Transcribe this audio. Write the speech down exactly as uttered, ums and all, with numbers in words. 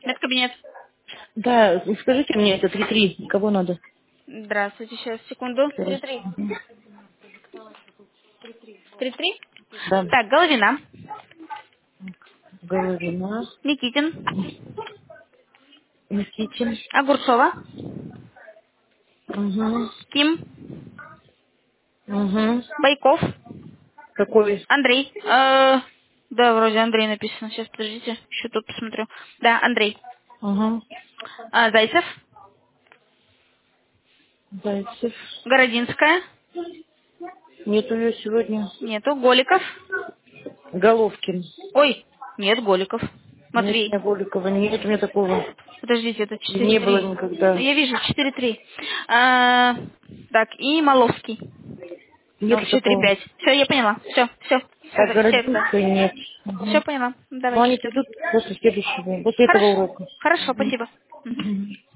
Медкабинет. Да, скажите мне, это три-три, кого надо? Здравствуйте, сейчас, секунду. Еще раз. Три-три. Мгм. Три-три. Да, Так, Головина. Головина, Никитин. Никитин. Огурцова. Угу, Ким. угу. Байков. Какой? Андрей. Э, да, вроде Андрей написано. Сейчас, подождите. Еще тут посмотрю. Да, Андрей. Угу. А, Зайцев. Зайцев. Городинская. Нет ее сегодня. Нету. Голиков. Головкин. Ой, нет, Голиков. Нет у Матвей. меня Голикова, нет у меня такого. Подождите, это И не было четыре-три. никогда. Я вижу, четыре-три. А, так, и Маловский. Ну, Нету вообще такого. три-пять. Все, я поняла. Все, все. Так, Все это. Городинской нет. Все Угу. поняла. Но Давайте они ждем. придут после следующего, после этого Хорошо. урока. Хорошо, спасибо. Мгм.